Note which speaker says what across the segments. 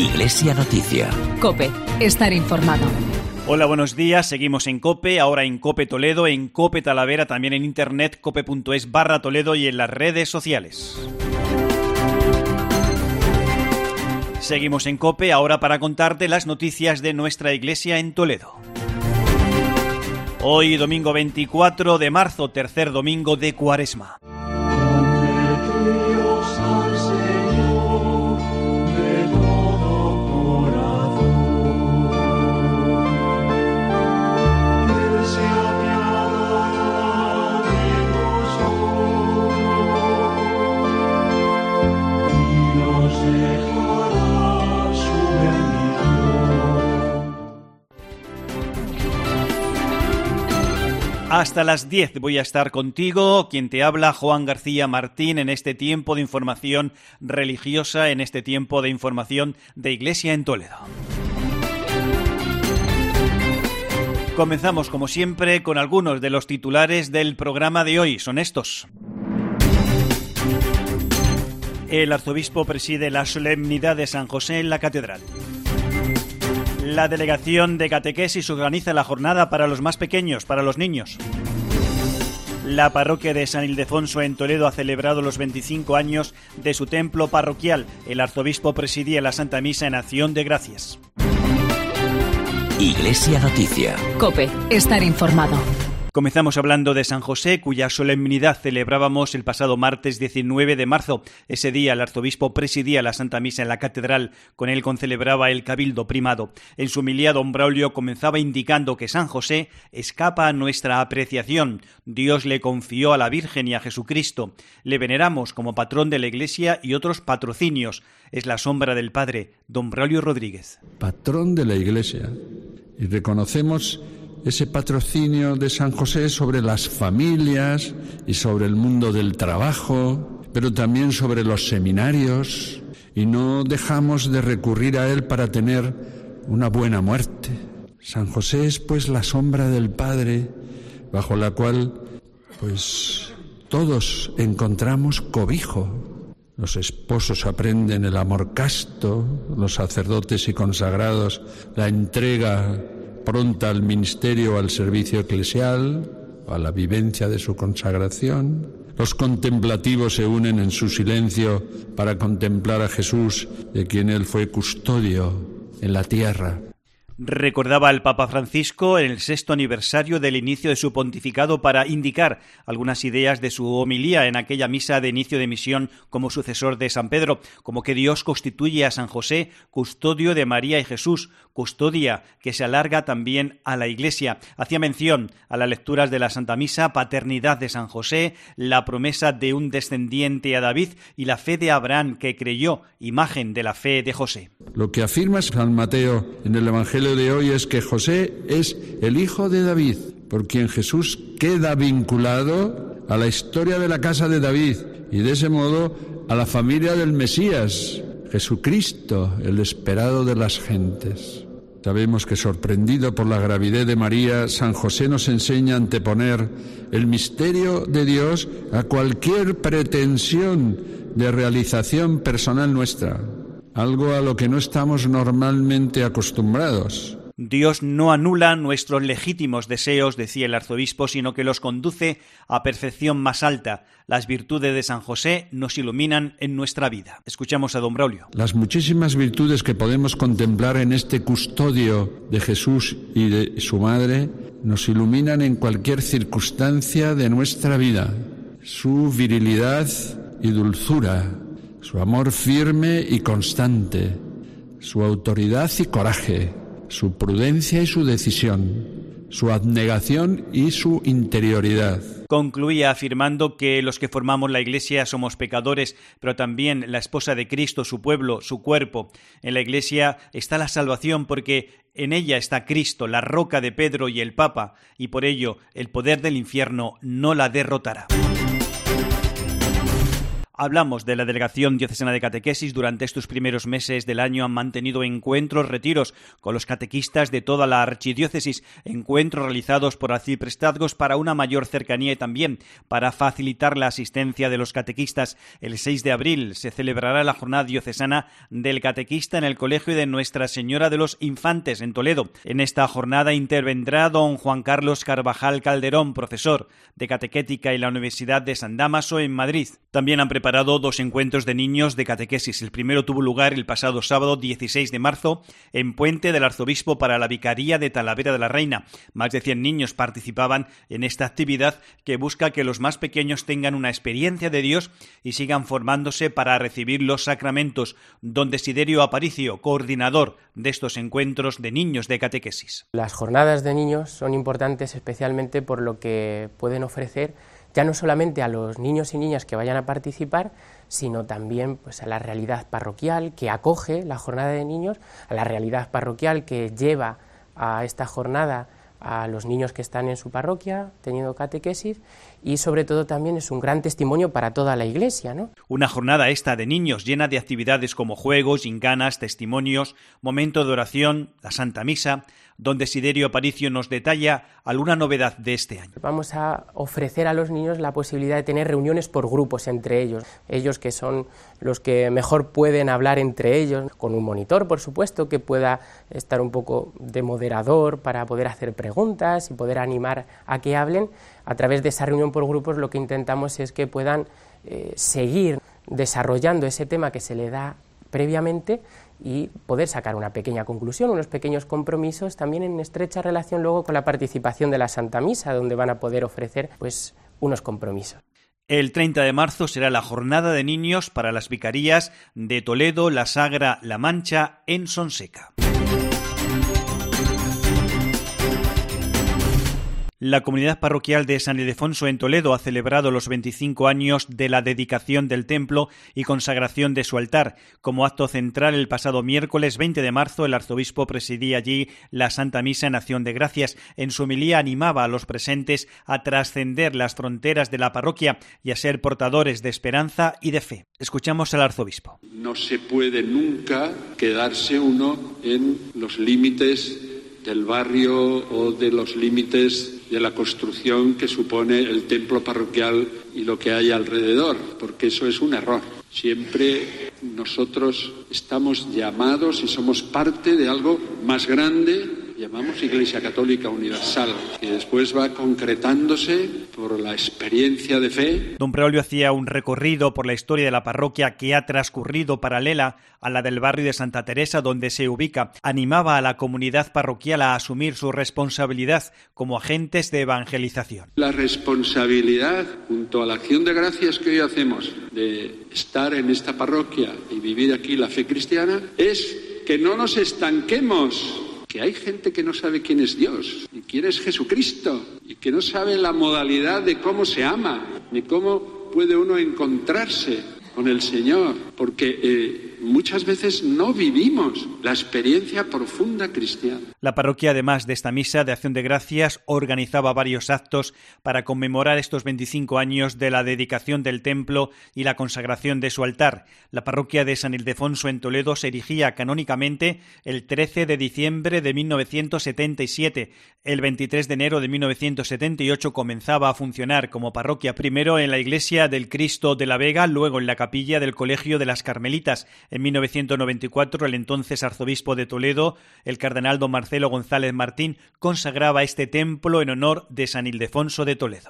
Speaker 1: Iglesia Noticia.
Speaker 2: COPE. Estar informado.
Speaker 3: Hola, buenos días. Seguimos en COPE, ahora en COPE Toledo, en COPE Talavera, también en internet, cope.es/Toledo y en las redes sociales. Seguimos en COPE, ahora para contarte las noticias de nuestra iglesia en Toledo. Hoy, domingo 24 de marzo, tercer domingo de Cuaresma. Hasta las 10 voy a estar contigo, quien te habla, Juan García Martín, en este tiempo de información religiosa, en este tiempo de información de Iglesia en Toledo. Comenzamos, como siempre, con algunos de los titulares del programa de hoy. Son estos. El arzobispo preside la solemnidad de San José en la catedral. La delegación de catequesis organiza la jornada para los más pequeños, para los niños. La parroquia de San Ildefonso en Toledo ha celebrado los 25 años de su templo parroquial. El arzobispo presidía la Santa Misa en acción de gracias.
Speaker 1: Iglesia Noticia.
Speaker 2: COPE. Estar informado.
Speaker 3: Comenzamos hablando de San José, cuya solemnidad celebrábamos el pasado martes 19 de marzo. Ese día el arzobispo presidía la Santa Misa en la catedral, con él concelebraba el cabildo primado. En su homilía don Braulio comenzaba indicando que San José escapa a nuestra apreciación. Dios le confió a la Virgen y a Jesucristo. Le veneramos como patrón de la Iglesia y otros patrocinios. Es la sombra del Padre, don Braulio Rodríguez.
Speaker 4: Patrón de la Iglesia. Y reconocemos ese patrocinio de San José sobre las familias y sobre el mundo del trabajo, pero también sobre los seminarios, y no dejamos de recurrir a él para tener una buena muerte. San José es pues la sombra del Padre, bajo la cual pues todos encontramos cobijo. Los esposos aprenden el amor casto, los sacerdotes y consagrados la entrega pronta al ministerio o al servicio eclesial, a la vivencia de su consagración. Los contemplativos se unen en su silencio para contemplar a Jesús, de quien él fue custodio en la tierra.
Speaker 3: Recordaba el Papa Francisco en el 6º aniversario del inicio de su pontificado para indicar algunas ideas de su homilía en aquella misa de inicio de misión como sucesor de San Pedro, como que Dios constituye a San José custodio de María y Jesús, custodia que se alarga también a la Iglesia. Hacía mención a las lecturas de la Santa Misa, paternidad de San José, la promesa de un descendiente a David y la fe de Abraham que creyó, imagen de la fe de José.
Speaker 4: Lo que afirma San Mateo en el Evangelio de hoy es que José es el hijo de David, por quien Jesús queda vinculado a la historia de la casa de David y de ese modo a la familia del Mesías, Jesucristo, el esperado de las gentes. Sabemos que, sorprendido por la gravidez de María, San José nos enseña a anteponer el misterio de Dios a cualquier pretensión de realización personal nuestra, algo a lo que no estamos normalmente acostumbrados.
Speaker 3: Dios no anula nuestros legítimos deseos, decía el arzobispo, sino que los conduce a perfección más alta. Las virtudes de San José nos iluminan en nuestra vida. Escuchamos a don Braulio.
Speaker 4: Las muchísimas virtudes que podemos contemplar en este custodio de Jesús y de su madre nos iluminan en cualquier circunstancia de nuestra vida. Su virilidad y dulzura, su amor firme y constante, su autoridad y coraje, su prudencia y su decisión, su abnegación y su interioridad.
Speaker 3: Concluía afirmando que los que formamos la Iglesia somos pecadores, pero también la esposa de Cristo, su pueblo, su cuerpo. En la Iglesia está la salvación porque en ella está Cristo, la roca de Pedro y el Papa, y por ello el poder del infierno no la derrotará. Hablamos de la Delegación Diocesana de Catequesis. Durante estos primeros meses del año han mantenido encuentros, retiros con los catequistas de toda la archidiócesis, encuentros realizados por arciprestazgos para una mayor cercanía y también para facilitar la asistencia de los catequistas. El 6 de abril se celebrará la Jornada Diocesana del Catequista en el Colegio de Nuestra Señora de los Infantes, en Toledo. En esta jornada intervendrá don Juan Carlos Carvajal Calderón, profesor de Catequética en la Universidad de San Dámaso, en Madrid. También han preparado 2 encuentros de niños de catequesis. El primero tuvo lugar el pasado sábado 16 de marzo en Puente del Arzobispo para la Vicaría de Talavera de la Reina. Más de 100 niños participaban en esta actividad que busca que los más pequeños tengan una experiencia de Dios y sigan formándose para recibir los sacramentos. Don Desiderio Aparicio, coordinador de estos encuentros de niños de catequesis.
Speaker 5: Las jornadas de niños son importantes especialmente por lo que pueden ofrecer ya no solamente a los niños y niñas que vayan a participar, sino también pues, a la realidad parroquial que acoge la jornada de niños, a la realidad parroquial que lleva a esta jornada a los niños que están en su parroquia teniendo catequesis, y sobre todo también es un gran testimonio para toda la Iglesia, ¿no?
Speaker 3: Una jornada esta de niños llena de actividades como juegos, gincanas, testimonios, momento de oración, la Santa Misa. Don Desiderio Aparicio nos detalla alguna novedad de este año.
Speaker 5: Vamos a ofrecer a los niños la posibilidad de tener reuniones por grupos entre ellos que son los que mejor pueden hablar entre ellos, con un monitor, por supuesto, que pueda estar un poco de moderador para poder hacer preguntas y poder animar a que hablen. A través de esa reunión por grupos lo que intentamos es que puedan seguir desarrollando ese tema que se le da previamente y poder sacar una pequeña conclusión, unos pequeños compromisos, también en estrecha relación luego con la participación de la Santa Misa, donde van a poder ofrecer pues unos compromisos.
Speaker 3: El 30 de marzo será la jornada de niños para las vicarías de Toledo, La Sagra, La Mancha, en Sonseca. La comunidad parroquial de San Ildefonso en Toledo ha celebrado los 25 años de la dedicación del templo y consagración de su altar. Como acto central, el pasado miércoles 20 de marzo, el arzobispo presidía allí la Santa Misa en acción de gracias. En su homilía animaba a los presentes a trascender las fronteras de la parroquia y a ser portadores de esperanza y de fe. Escuchamos al arzobispo.
Speaker 6: No se puede nunca quedarse uno en los límites del barrio o de los límites de la construcción que supone el templo parroquial y lo que hay alrededor, porque eso es un error. Siempre nosotros estamos llamados y somos parte de algo más grande, llamamos Iglesia Católica Universal, que después va concretándose por la experiencia de fe.
Speaker 3: Don Braulio hacía un recorrido por la historia de la parroquia que ha transcurrido paralela a la del barrio de Santa Teresa, donde se ubica. Animaba a la comunidad parroquial a asumir su responsabilidad como agentes de evangelización.
Speaker 6: La responsabilidad, junto a la acción de gracias que hoy hacemos, de estar en esta parroquia y vivir aquí la fe cristiana, es que no nos estanquemos. Que hay gente que no sabe quién es Dios y quién es Jesucristo y que no sabe la modalidad de cómo se ama ni cómo puede uno encontrarse con el Señor, porque muchas veces no vivimos la experiencia profunda cristiana.
Speaker 3: La parroquia, además de esta misa de acción de gracias, organizaba varios actos para conmemorar estos 25 años de la dedicación del templo y la consagración de su altar. La parroquia de San Ildefonso en Toledo se erigía canónicamente el 13 de diciembre de 1977. El 23 de enero de 1978 comenzaba a funcionar como parroquia, primero en la iglesia del Cristo de la Vega, luego en la capilla del Colegio de las Carmelitas. En 1994, el entonces arzobispo de Toledo, el cardenal don Marcelo González Martín, consagraba este templo en honor de San Ildefonso de Toledo.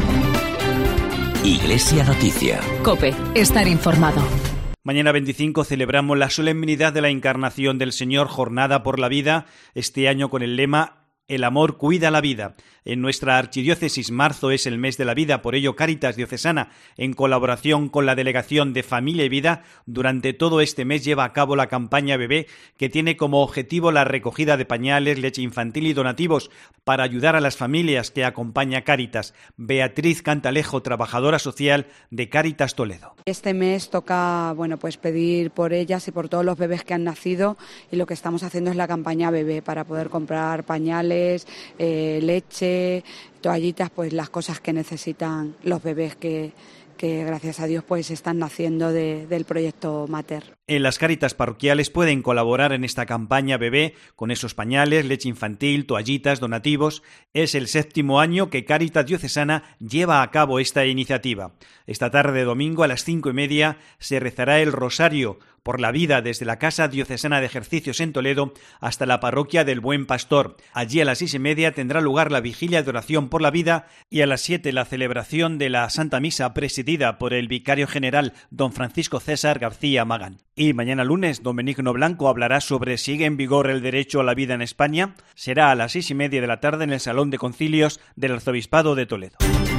Speaker 1: Iglesia Noticia.
Speaker 2: COPE. Estar informado.
Speaker 3: Mañana 25 celebramos la solemnidad de la Encarnación del Señor, Jornada por la Vida, este año con el lema El amor cuida la vida. En nuestra archidiócesis marzo es el mes de la vida, por ello Cáritas Diocesana, en colaboración con la Delegación de Familia y Vida, durante todo este mes lleva a cabo la campaña Bebé, que tiene como objetivo la recogida de pañales, leche infantil y donativos para ayudar a las familias que acompaña Cáritas. Beatriz Cantalejo, trabajadora social de Cáritas Toledo.
Speaker 7: Este mes toca, pues pedir por ellas y por todos los bebés que han nacido, y lo que estamos haciendo es la campaña Bebé para poder comprar pañales, leche, toallitas, pues las cosas que necesitan los bebés que que gracias a Dios pues están naciendo del proyecto Mater.
Speaker 3: En las Cáritas parroquiales pueden colaborar en esta campaña bebé con esos pañales, leche infantil, toallitas, donativos. Es el 7º año que Cáritas Diocesana lleva a cabo esta iniciativa. Esta tarde de domingo a las 5:30 se rezará el Rosario por la vida desde la Casa Diocesana de Ejercicios en Toledo hasta la Parroquia del Buen Pastor. Allí a las 6:30 tendrá lugar la vigilia de oración por la vida y a las 7 la celebración de la Santa Misa presidida por el vicario general don Francisco César García Magán. Y mañana lunes, don Benigno Blanco hablará sobre ¿sigue en vigor el derecho a la vida en España? Será a las 6:30 de la tarde en el Salón de Concilios del Arzobispado de Toledo.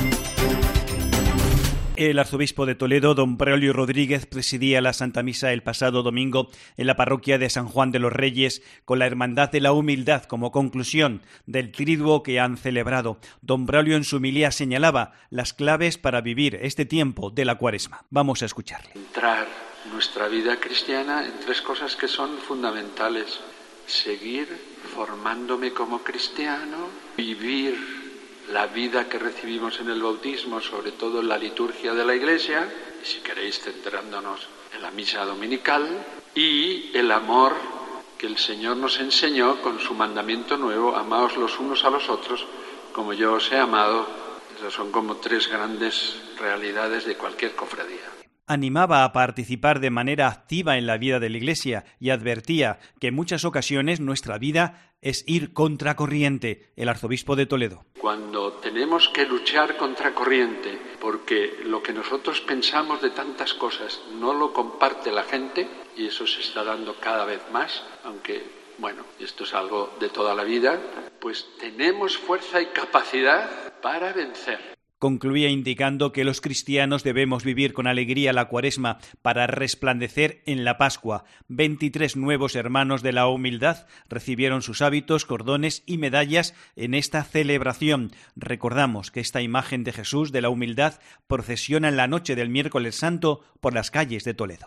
Speaker 3: El arzobispo de Toledo, don Braulio Rodríguez, presidía la Santa Misa el pasado domingo en la parroquia de San Juan de los Reyes con la Hermandad de la Humildad como conclusión del triduo que han celebrado. Don Braulio en su homilía señalaba las claves para vivir este tiempo de la Cuaresma. Vamos a escucharle.
Speaker 6: Centrar nuestra vida cristiana en 3 cosas que son fundamentales: seguir formándome como cristiano, vivir la vida que recibimos en el bautismo, sobre todo en la liturgia de la Iglesia, y si queréis centrándonos en la misa dominical, y el amor que el Señor nos enseñó con su mandamiento nuevo: amaos los unos a los otros como yo os he amado. Esas son como 3 grandes realidades de cualquier cofradía.
Speaker 3: Animaba a participar de manera activa en la vida de la Iglesia y advertía que en muchas ocasiones nuestra vida es ir contracorriente. El arzobispo de Toledo.
Speaker 6: Cuando tenemos que luchar contracorriente porque lo que nosotros pensamos de tantas cosas no lo comparte la gente, y eso se está dando cada vez más, aunque, bueno, esto es algo de toda la vida, pues tenemos fuerza y capacidad para vencer.
Speaker 3: Concluía indicando que los cristianos debemos vivir con alegría la Cuaresma para resplandecer en la Pascua. 23 nuevos hermanos de la humildad recibieron sus hábitos, cordones y medallas en esta celebración. Recordamos que esta imagen de Jesús de la humildad procesiona en la noche del miércoles santo por las calles de Toledo.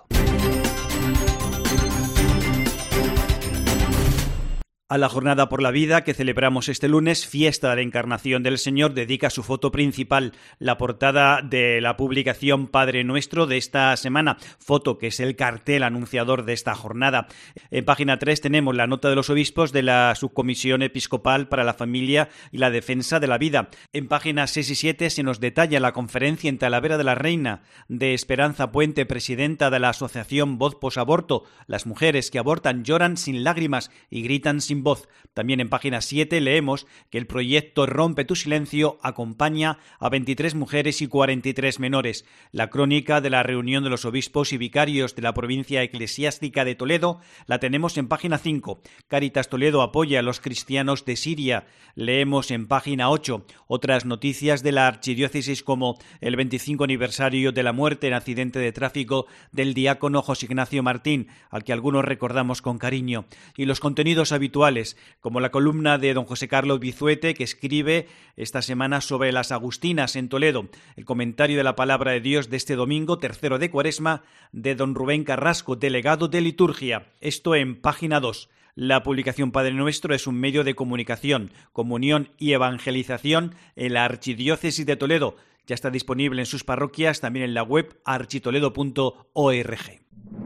Speaker 3: A la Jornada por la Vida que celebramos este lunes, Fiesta de la Encarnación del Señor, dedica su foto principal, la portada de la publicación Padre Nuestro de esta semana, foto que es el cartel anunciador de esta jornada. En página 3 tenemos la nota de los obispos de la Subcomisión Episcopal para la Familia y la Defensa de la Vida. En páginas 6 y 7 se nos detalla la conferencia en Talavera de la Reina de Esperanza Puente, presidenta de la asociación Voz Posaborto. Las mujeres que abortan lloran sin lágrimas y gritan sin voz. También en página 7 leemos que el proyecto Rompe tu silencio acompaña a 23 mujeres y 43 menores. La crónica de la reunión de los obispos y vicarios de la provincia eclesiástica de Toledo la tenemos en página 5. Cáritas Toledo apoya a los cristianos de Siria. Leemos en página 8 otras noticias de la archidiócesis, como el 25 aniversario de la muerte en accidente de tráfico del diácono José Ignacio Martín, al que algunos recordamos con cariño, y los contenidos habituales, como la columna de don José Carlos Bizuete, que escribe esta semana sobre las Agustinas en Toledo, el comentario de la Palabra de Dios de este domingo, 3º de Cuaresma, de don Rubén Carrasco, delegado de liturgia. Esto en página 2. La publicación Padre Nuestro es un medio de comunicación, comunión y evangelización en la Archidiócesis de Toledo. Ya está disponible en sus parroquias, también en la web architoledo.org.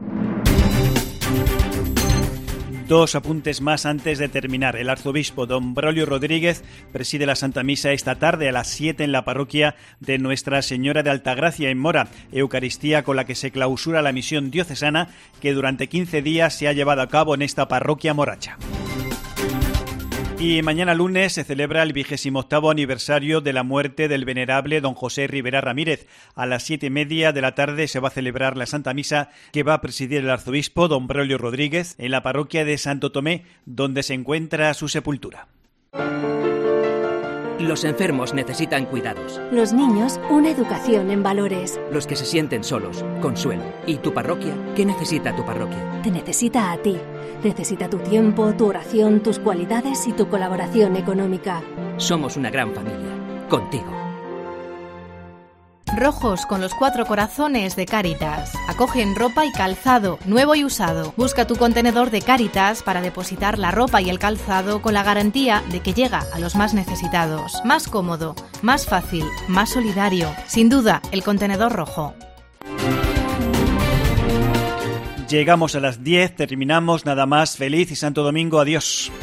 Speaker 3: 2 apuntes más antes de terminar. El arzobispo don Braulio Rodríguez preside la Santa Misa esta tarde a las 7 en la parroquia de Nuestra Señora de Altagracia en Mora, Eucaristía con la que se clausura la misión diocesana que durante 15 días se ha llevado a cabo en esta parroquia moracha. Y mañana lunes se celebra el 28º aniversario de la muerte del venerable don José Rivera Ramírez. A las 7:30 de la tarde se va a celebrar la Santa Misa que va a presidir el arzobispo don Braulio Rodríguez en la parroquia de Santo Tomé, donde se encuentra su sepultura.
Speaker 1: Los enfermos necesitan cuidados.
Speaker 8: Los niños, una educación en valores.
Speaker 1: Los que se sienten solos, consuelo. ¿Y tu parroquia? ¿Qué necesita tu parroquia?
Speaker 8: Te necesita a ti. Necesita tu tiempo, tu oración, tus cualidades y tu colaboración económica.
Speaker 1: Somos una gran familia. Contigo.
Speaker 9: Rojos con los 4 corazones de Cáritas. Acogen ropa y calzado, nuevo y usado. Busca tu contenedor de Cáritas para depositar la ropa y el calzado con la garantía de que llega a los más necesitados. Más cómodo, más fácil, más solidario. Sin duda, el contenedor rojo.
Speaker 3: Llegamos a las 10, terminamos, nada más. Feliz y santo domingo, adiós.